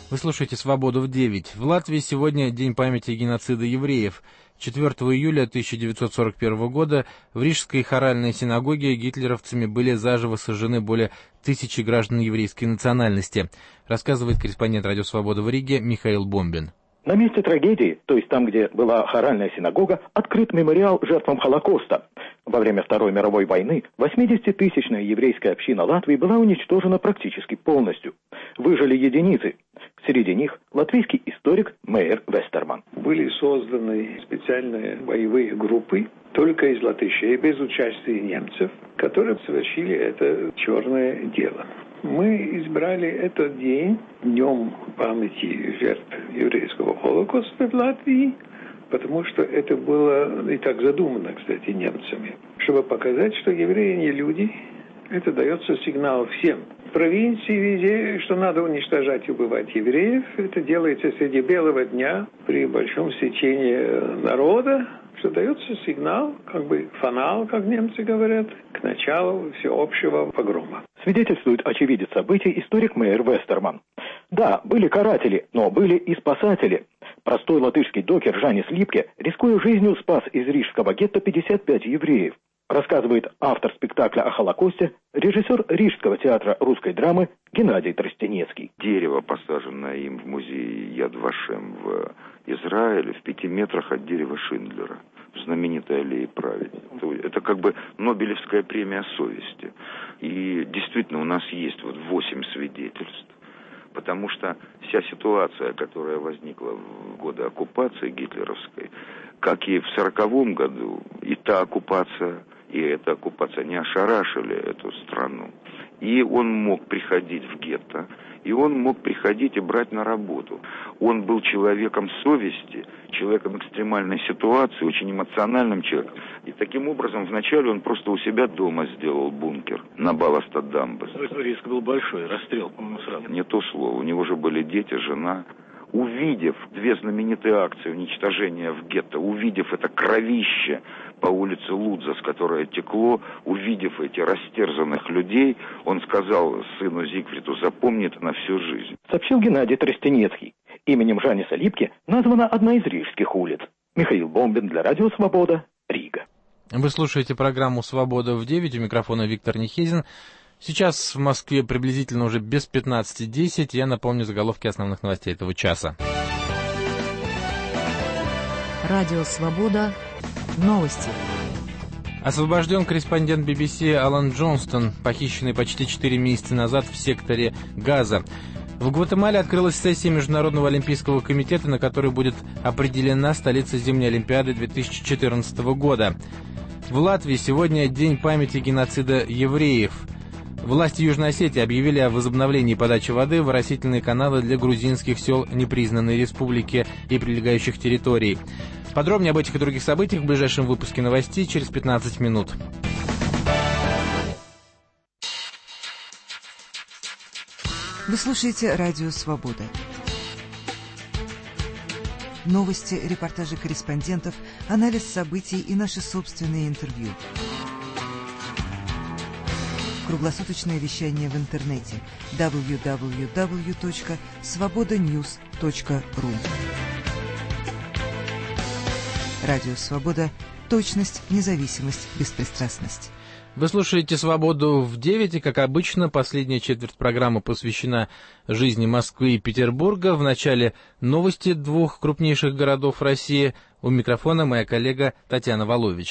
Вы слушаете «Свободу в девять». В Латвии сегодня День памяти геноцида евреев. четвёртого июля тысяча девятьсот сорок первого года в Рижской хоральной синагоге гитлеровцами были заживо сожжены более тысячи граждан еврейской национальности, рассказывает корреспондент «Радио Свобода» в Риге Михаил Бомбин. На месте трагедии, то есть там, где была хоральная синагога, открыт мемориал жертвам Холокоста. Во время Второй мировой войны восьмидесятитысячная еврейская община Латвии была уничтожена практически полностью. Выжили единицы. Среди них латвийский историк Мейер Вестерман. Были созданы специальные боевые группы только из латышей, без участия немцев, которые совершили это черное дело. Мы избрали этот день днем памяти жертв еврейского Холокоста в Латвии, потому что это было и так задумано, кстати, немцами, чтобы показать, что евреи не люди. Это дается сигнал всем. В провинции везде, что надо уничтожать и убивать евреев. Это делается среди белого дня, при большом стечении народа, что дается сигнал, как бы фанал, как немцы говорят, к началу всеобщего погрома. Свидетельствует очевидец событий историк Мейер Вестерман. Да, были каратели, но были и спасатели. Простой латышский докер Жанис Липке, рискуя жизнью, спас из рижского гетто пятьдесят пять евреев. Рассказывает автор спектакля о Холокосте, режиссер Рижского театра русской драмы Геннадий Тростенецкий. Дерево, посаженное им в музее Яд Вашем в Израиле, в пяти метрах от дерева Шиндлера, в знаменитой аллее праведников. Это как бы Нобелевская премия совести. И действительно у нас есть вот восемь свидетельств. Потому что вся ситуация, которая возникла в годы оккупации гитлеровской, как и в сороковом году, и та оккупация, и эта оккупация не ошарашили эту страну. И он мог приходить в гетто, и он мог приходить и брать на работу. Он был человеком совести, человеком экстремальной ситуации, очень эмоциональным человеком. И таким образом вначале он просто у себя дома сделал бункер на Баластад-Дамбас. Риск был большой, расстрел, по-моему, сразу. Не то слово, у него же были дети, жена. Увидев две знаменитые акции уничтожения в гетто, увидев это кровище по улице Лудзас, которое текло, увидев этих растерзанных людей, он сказал сыну Зигфриду: запомни это на всю жизнь. Сообщил Геннадий Тростенецкий. Именем Жаниса Липке названа одна из рижских улиц. Михаил Бомбин для Радио Свобода, Рига. Вы слушаете программу «Свобода в девять», у микрофона Виктор Нехизин. Сейчас в Москве приблизительно уже без пятнадцати десять. Я напомню заголовки основных новостей этого часа. Радио «Свобода». Новости. Освобожден корреспондент би би си Алан Джонстон, похищенный почти четыре месяца назад в секторе Газа. В Гватемале открылась сессия Международного олимпийского комитета, на которой будет определена столица зимней Олимпиады две тысячи четырнадцатого года. В Латвии сегодня День памяти геноцида евреев. Власти Южной Осетии объявили о возобновлении подачи воды в оросительные каналы для грузинских сел непризнанной республики и прилегающих территорий. Подробнее об этих и других событиях в ближайшем выпуске новостей через пятнадцать минут. Вы слушаете Радио Свобода. Новости, репортажи корреспондентов, анализ событий и наши собственные интервью. Круглосуточное вещание в интернете дабл ю дабл ю дабл ю точка свобода ньюс точка ру. Радио Свобода. Точность, независимость, беспристрастность. Вы слушаете «Свободу в девять», и, как обычно, последняя четверть программы посвящена жизни Москвы и Петербурга. В начале новости двух крупнейших городов России. У микрофона моя коллега Татьяна Волович.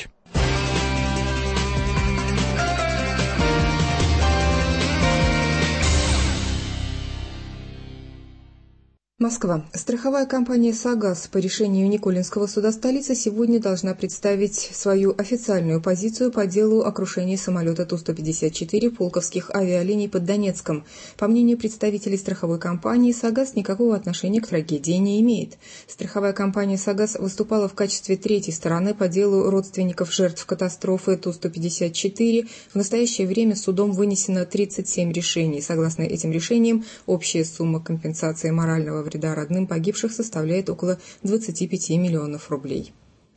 Москва. Страховая компания «Сагаз» по решению Никулинского суда столицы сегодня должна представить свою официальную позицию по делу о крушении самолета Ту сто пятьдесят четыре Пулковских авиалиний под Донецком. По мнению представителей страховой компании, «Сагаз» никакого отношения к трагедии не имеет. Страховая компания «Сагаз» выступала в качестве третьей стороны по делу родственников жертв катастрофы Ту сто пятьдесят четыре. В настоящее время судом вынесено тридцать семь решений. Согласно этим решениям, общая сумма компенсации морального вреда родным погибших составляет около двадцати пяти миллионов рублей.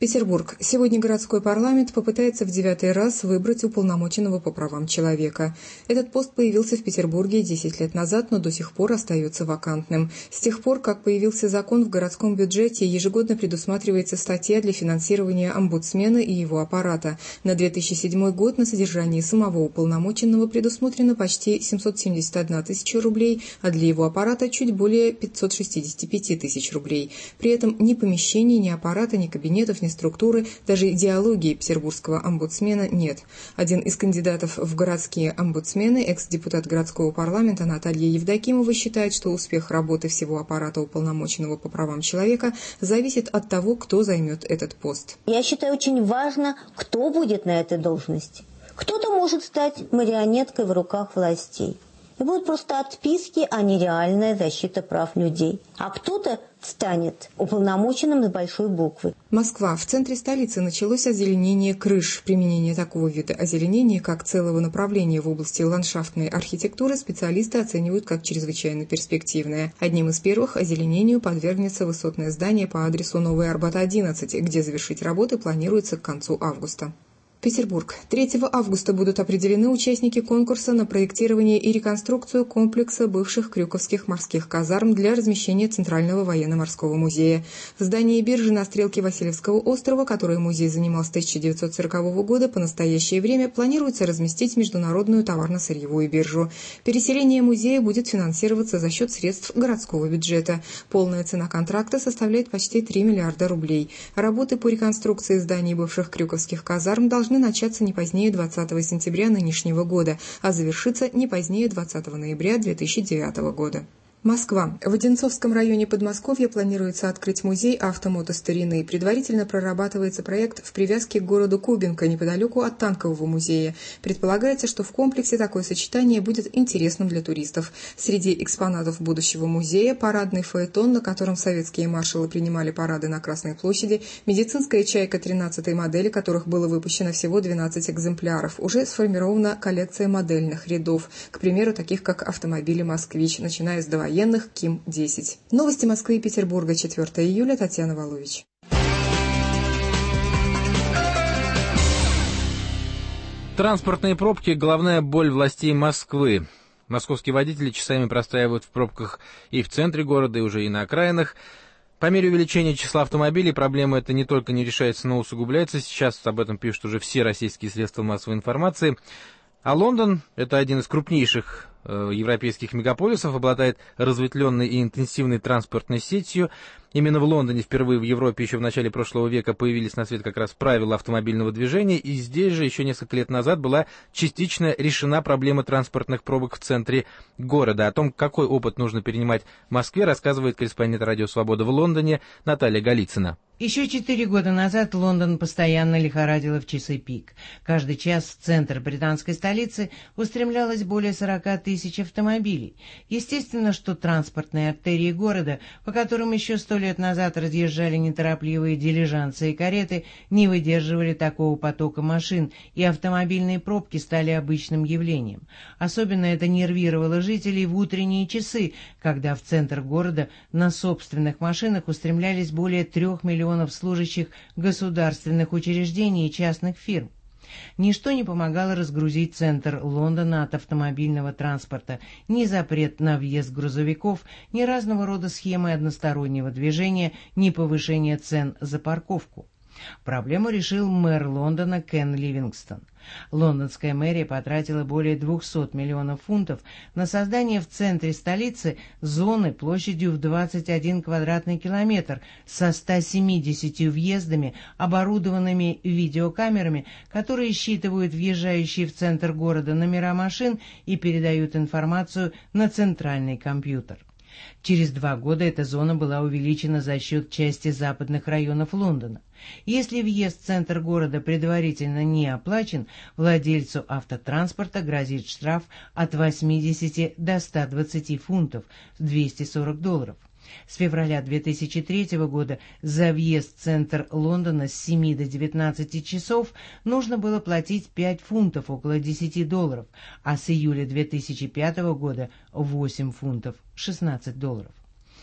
Петербург. Сегодня городской парламент попытается в девятый раз выбрать уполномоченного по правам человека. Этот пост появился в Петербурге десять лет назад, но до сих пор остается вакантным. С тех пор, как появился закон, в городском бюджете ежегодно предусматривается статья для финансирования омбудсмена и его аппарата. На две тысячи седьмой год на содержание самого уполномоченного предусмотрено почти семьсот семьдесят одна тысяча рублей, а для его аппарата чуть более пятьсот шестьдесят пять тысяч рублей. При этом ни помещений, ни аппарата, ни кабинетов, ни структуры, даже идеологии петербургского омбудсмена нет. Один из кандидатов в городские омбудсмены, экс-депутат городского парламента Наталья Евдокимова, считает, что успех работы всего аппарата уполномоченного по правам человека зависит от того, кто займет этот пост. Я считаю, очень важно, кто будет на этой должности. Кто-то может стать марионеткой в руках властей. И будут просто отписки, а не реальная защита прав людей. А кто-то станет уполномоченным с большой буквы. Москва. В центре столицы началось озеленение крыш. Применение такого вида озеленения, как целого направления в области ландшафтной архитектуры, специалисты оценивают как чрезвычайно перспективное. Одним из первых озеленению подвергнется высотное здание по адресу Новый Арбат одиннадцать, где завершить работы планируется к концу августа. Петербург. третьего августа будут определены участники конкурса на проектирование и реконструкцию комплекса бывших крюковских морских казарм для размещения Центрального военно-морского музея. В здании биржи на стрелке Васильевского острова, которое музей занимал с тысяча девятьсот сорокового года, по настоящее время планируется разместить международную товарно-сырьевую биржу. Переселение музея будет финансироваться за счет средств городского бюджета. Полная цена контракта составляет почти три миллиарда рублей. Работы по реконструкции зданий бывших крюковских казарм должны начаться не позднее двадцатого сентября нынешнего года, а завершиться не позднее двадцатого ноября две тысячи девятого года. Москва. В Одинцовском районе Подмосковья планируется открыть музей автомотостарины. Предварительно прорабатывается проект в привязке к городу Кубинка, неподалеку от танкового музея. Предполагается, что в комплексе такое сочетание будет интересным для туристов. Среди экспонатов будущего музея парадный фаэтон, на котором советские маршалы принимали парады на Красной площади, медицинская чайка тринадцатой модели, которых было выпущено всего двенадцать экземпляров. Уже сформирована коллекция модельных рядов, к примеру, таких как автомобили «Москвич», начиная с довоенных военных Ким десять. Новости Москвы и Петербурга, четвёртого июля, Татьяна Волович. Транспортные пробки – головная боль властей Москвы. Московские водители часами простаивают в пробках и в центре города, и уже и на окраинах. По мере увеличения числа автомобилей проблема эта не только не решается, но усугубляется. Сейчас об этом пишут уже все российские средства массовой информации. А Лондон – это один из крупнейших э, европейских мегаполисов, обладает разветвленной и интенсивной транспортной сетью. Именно в Лондоне впервые в Европе еще в начале прошлого века появились на свет как раз правила автомобильного движения, и здесь же еще несколько лет назад была частично решена проблема транспортных пробок в центре города. О том, какой опыт нужно перенимать в Москве, рассказывает корреспондент «Радио Свобода» в Лондоне Наталья Голицына. Еще четыре года назад Лондон постоянно лихорадило в часы пик. Каждый час в центр британской столицы устремлялось более сорока тысяч автомобилей. Естественно, что транспортные артерии города, по которым еще сто лет назад разъезжали неторопливые дилижансы и кареты, не выдерживали такого потока машин, и автомобильные пробки стали обычным явлением. Особенно это нервировало жителей в утренние часы, когда в центр города на собственных машинах устремлялись более трех миллионов служащих государственных учреждений и частных фирм. Ничто не помогало разгрузить центр Лондона от автомобильного транспорта, ни запрет на въезд грузовиков, ни разного рода схемы одностороннего движения, ни повышение цен за парковку. Проблему решил мэр Лондона Кен Ливингстон. Лондонская мэрия потратила более двухсот миллионов фунтов на создание в центре столицы зоны площадью в двадцать один квадратный километр со ста семидесятью въездами, оборудованными видеокамерами, которые считывают въезжающие в центр города номера машин и передают информацию на центральный компьютер. Через два года эта зона была увеличена за счет части западных районов Лондона. Если въезд в центр города предварительно не оплачен, владельцу автотранспорта грозит штраф от восьмидесяти до ста двадцати фунтов, двести сорок долларов. С февраля две тысячи третьего года за въезд в центр Лондона с семи до девятнадцати часов нужно было платить пять фунтов, около десяти долларов, а с июля две тысячи пятого года восемь фунтов, шестнадцать долларов.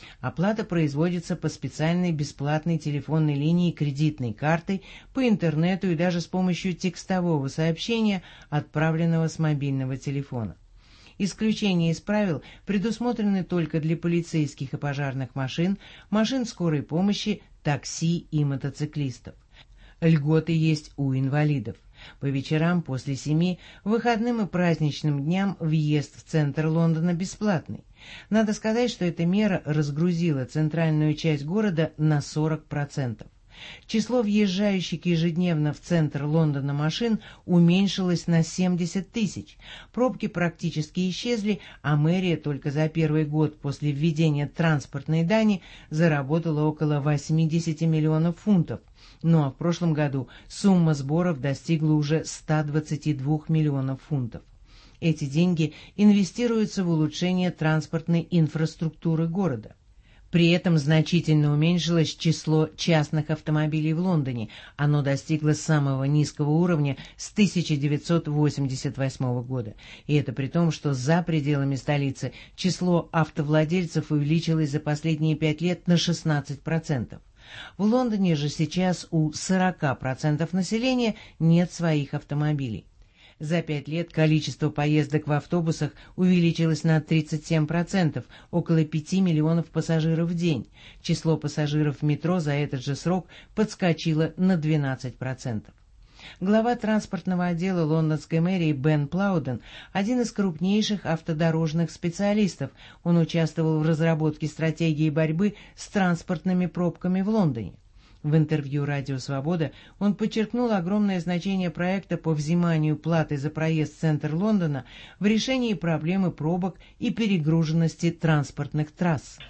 Оплата производится по специальной бесплатной телефонной линии кредитной картой, по интернету и даже с помощью текстового сообщения, отправленного с мобильного телефона. Исключения из правил предусмотрены только для полицейских и пожарных машин, машин скорой помощи, такси и мотоциклистов. Льготы есть у инвалидов. По вечерам после семи, выходным и праздничным дням въезд в центр Лондона бесплатный. Надо сказать, что эта мера разгрузила центральную часть города на сорок процентов. Число въезжающих ежедневно в центр Лондона машин уменьшилось на семьдесят тысяч. Пробки практически исчезли, а мэрия только за первый год после введения транспортной дани заработала около восемьдесят миллионов фунтов. Ну а в прошлом году сумма сборов достигла уже ста двадцати двух миллионов фунтов. Эти деньги инвестируются в улучшение транспортной инфраструктуры города. При этом значительно уменьшилось число частных автомобилей в Лондоне. Оно достигло самого низкого уровня с тысяча девятьсот восемьдесят восьмого года. И это при том, что за пределами столицы число автовладельцев увеличилось за последние пять лет на шестнадцать процентов. В Лондоне же сейчас у сорока процентов населения нет своих автомобилей. За пять лет количество поездок в автобусах увеличилось на тридцать семь процентов, около пяти миллионов пассажиров в день. Число пассажиров в метро за этот же срок подскочило на двенадцать процентов. Глава транспортного отдела лондонской мэрии Бен Плауден – один из крупнейших автодорожных специалистов. Он участвовал в разработке стратегии борьбы с транспортными пробками в Лондоне. В интервью «Радио Свобода» он подчеркнул огромное значение проекта по взиманию платы за проезд в центр Лондона в решении проблемы пробок и перегруженности транспортных трасс.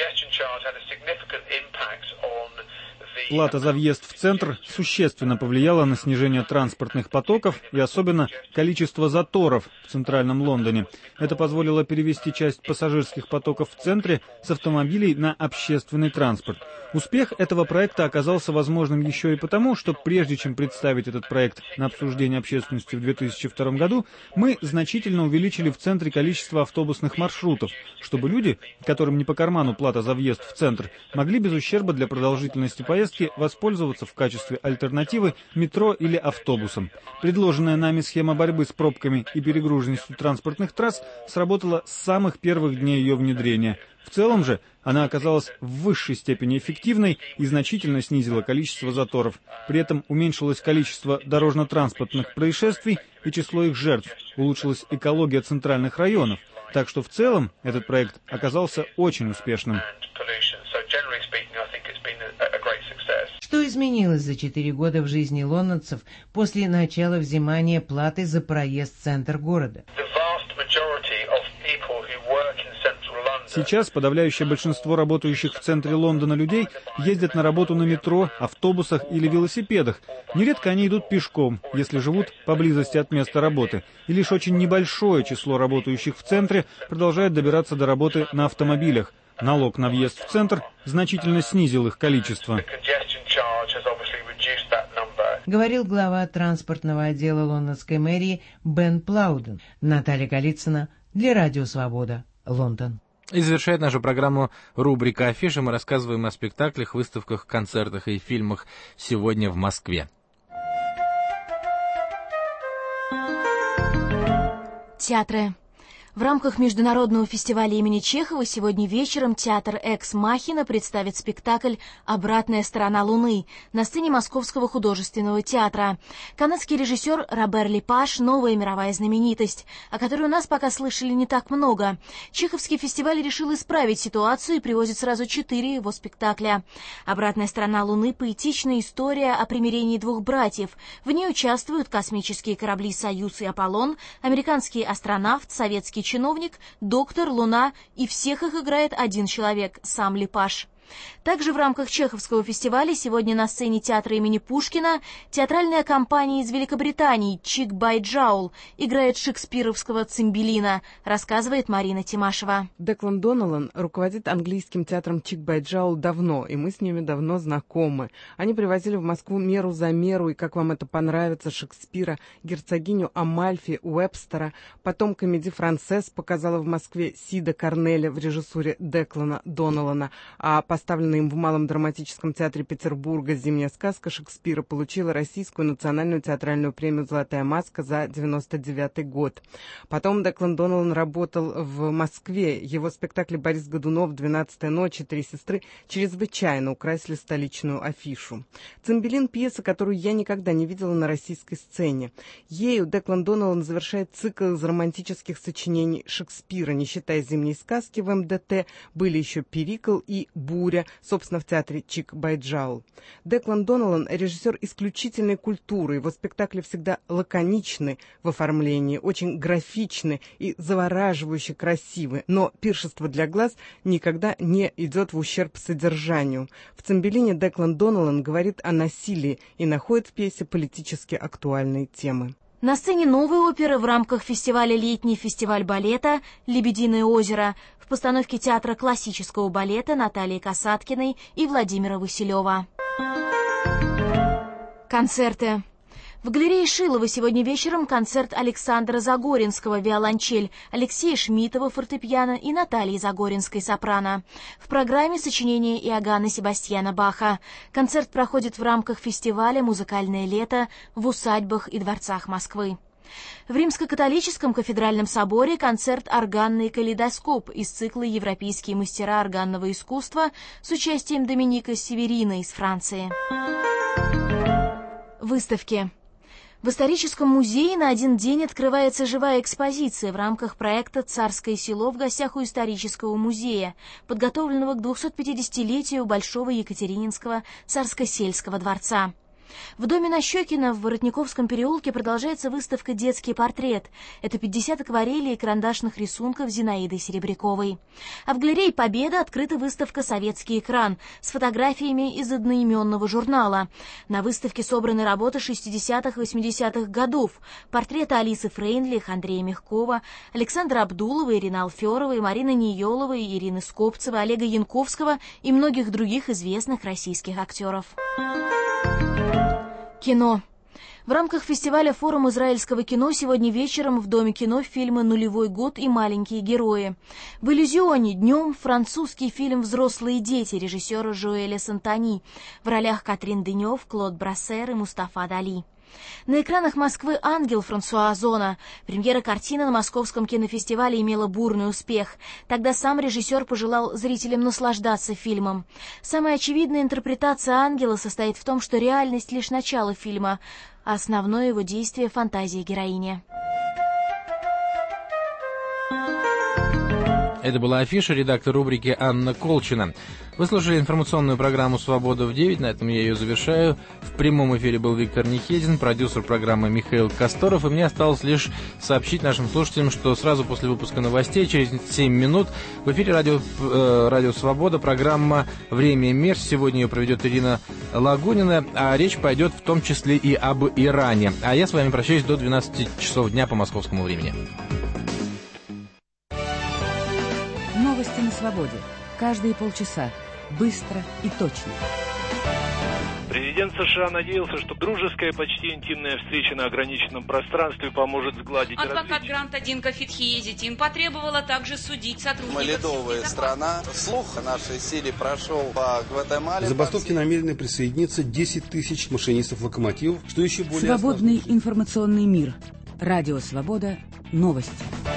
Плата за въезд в центр существенно повлияла на снижение транспортных потоков и особенно количество заторов в центральном Лондоне. Это позволило перевести часть пассажирских потоков в центре с автомобилей на общественный транспорт. Успех этого проекта оказался возможным еще и потому, что прежде чем представить этот проект на обсуждение общественности в две тысячи втором году, мы значительно увеличили в центре количество автобусных маршрутов, чтобы люди, которым не по карману плата за въезд в центр, могли без ущерба для продолжительности поездки воспользоваться в качестве альтернативы метро или автобусом. Предложенная нами схема борьбы с пробками и перегруженностью транспортных трасс сработала с самых первых дней ее внедрения. В целом же она оказалась в высшей степени эффективной и значительно снизила количество заторов. При этом уменьшилось количество дорожно-транспортных происшествий и число их жертв, улучшилась экология центральных районов. Так что в целом этот проект оказался очень успешным. Что изменилось за четыре года в жизни лондонцев после начала взимания платы за проезд в центр города? Сейчас подавляющее большинство работающих в центре Лондона людей ездят на работу на метро, автобусах или велосипедах. Нередко они идут пешком, если живут поблизости от места работы. И лишь очень небольшое число работающих в центре продолжает добираться до работы на автомобилях. Налог на въезд в центр значительно снизил их количество. Говорил глава транспортного отдела лондонской мэрии Бен Плауден. Наталья Голицына для Радио Свобода, Лондон. И завершает нашу программу рубрика «Афиша». Мы рассказываем о спектаклях, выставках, концертах и фильмах сегодня в Москве. Театры. В рамках международного фестиваля имени Чехова сегодня вечером театр «Экс Махина» представит спектакль «Обратная сторона Луны» на сцене Московского художественного театра. Канадский режиссер Робер Лепаш – новая мировая знаменитость, о которой у нас пока слышали не так много. Чеховский фестиваль решил исправить ситуацию и привозит сразу четыре его спектакля. «Обратная сторона Луны» – поэтичная история о примирении двух братьев. В ней участвуют космические корабли «Союз» и «Аполлон», американский астронавт, советский чиновник, доктор, Луна, и всех их играет один человек – сам Лепаш. Также в рамках Чеховского фестиваля сегодня на сцене театра имени Пушкина театральная компания из Великобритании «Чик бай Джоул» играет шекспировского Цимбелина, рассказывает Марина Тимашева. Деклан Доналан руководит английским театром «Чик бай Джоул» давно, и мы с ними давно знакомы. Они привозили в Москву «Меру за меру» и «Как вам это понравится» Шекспира, герцогиню Амальфи Уэбстера. Потом комедий «Францесс» показала в Москве Сида Корнеля в режиссуре Деклана Доналана, а поставленная им в Малом драматическом театре Петербурга «Зимняя сказка» Шекспира получила Российскую национальную театральную премию «Золотая маска» за девяносто девятый год. Потом Деклан Доналан работал в Москве. Его спектакли «Борис Годунов», «Двенадцатая ночь» и «Три сестры» чрезвычайно украсили столичную афишу. «Цимбелин» — пьеса, которую я никогда не видела на российской сцене. Ею Деклан Доналан завершает цикл из романтических сочинений Шекспира. Не считая «Зимней сказки» в эм дэ тэ, были еще «Перикл» и «Буря», собственно, в театре «Чик бай Джоул». Деклан Доналан — режиссер исключительной культуры. Его спектакли всегда лаконичны в оформлении, очень графичны и завораживающе красивы. Но пиршество для глаз никогда не идет в ущерб содержанию. В «Цимбелине» Деклан Доналан говорит о насилии и находит в пьесе политически актуальные темы. На сцене новой оперы в рамках фестиваля «Летний фестиваль балета» «Лебединое озеро» в постановке театра классического балета Натальи Касаткиной и Владимира Василева. Концерты. В галерее Шилова сегодня вечером концерт Александра Загоринского виолончель, Алексея Шмитова фортепиано и Натальи Загоринской сопрано. В программе сочинение Иоганна Себастьяна Баха. Концерт проходит в рамках фестиваля «Музыкальное лето» в усадьбах и дворцах Москвы. В Римско-католическом кафедральном соборе концерт «Органный калейдоскоп» из цикла «Европейские мастера органного искусства» с участием Доминика Северина из Франции. Выставки. В историческом музее на один день открывается живая экспозиция в рамках проекта «Царское село» в гостях у исторического музея, подготовленного к двухсотпятидесятилетию Большого Екатерининского царско-сельского дворца. В доме Нащекина в Воротниковском переулке продолжается выставка «Детский портрет». Это пятьдесят акварелей и карандашных рисунков Зинаиды Серебряковой. А в галерее «Победа» открыта выставка «Советский экран» с фотографиями из одноименного журнала. На выставке собраны работы шестидесятых-восьмидесятых годов. Портреты Алисы Фрейндлих, Андрея Мягкова, Александра Абдулова, Ирины Алферовой, Марины Ниеловой, Ирины Скопцевой, Олега Янковского и многих других известных российских актеров. Кино. В рамках фестиваля «Форум израильского кино» сегодня вечером в Доме кино фильмы «Нулевой год» и «Маленькие герои». В «Иллюзионе» днем французский фильм «Взрослые дети» режиссера Жуэля Сантани. В ролях Катрин Денев, Клод Брассер и Мустафа Дали. На экранах Москвы «Ангел» Франсуа Озона. Премьера картины на Московском кинофестивале имела бурный успех. Тогда сам режиссер пожелал зрителям наслаждаться фильмом. Самая очевидная интерпретация «Ангела» состоит в том, что реальность — лишь начало фильма, а основное его действие — фантазия героини. Это была афиша, редактор рубрики Анна Колчина. Вы слушали информационную программу «Свобода в девять». На этом я ее завершаю. В прямом эфире был Виктор Нихедин, продюсер программы Михаил Косторов. И мне осталось лишь сообщить нашим слушателям, что сразу после выпуска новостей, через семь минут, в эфире радио, э, радио «Свобода» программа «Время и мир». Сегодня ее проведет Ирина Лагунина, а речь пойдет в том числе и об Иране. А я с вами прощаюсь до двенадцати часов дня по московскому времени. Новости на свободе. Каждые полчаса. Быстро и точно. Президент США надеялся, что дружеская, почти интимная встреча на ограниченном пространстве поможет сгладить различия. Адвокат Гранта Динка Фитхиезитин потребовала также судить сотрудников. Мы ледовая страна. Слух о нашей силе прошел по Гватемале. К забастовке намерены присоединиться десять тысяч машинистов локомотивов, что еще более... Свободный информационный мир. Радио «Свобода». Новости.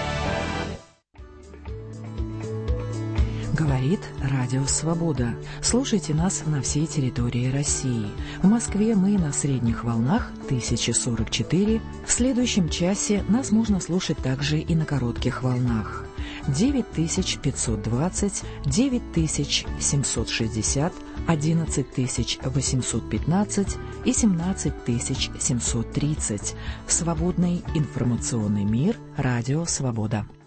Говорит Радио Свобода. Слушайте нас на всей территории России. В Москве мы на средних волнах тысяча сорок четыре. В следующем часе нас можно слушать также и на коротких волнах. девять тысяч пятьсот двадцать, девять тысяч семьсот шестьдесят, одиннадцать тысяч восемьсот пятнадцать и семнадцать тысяч семьсот тридцать. Свободный информационный мир. Радио Свобода.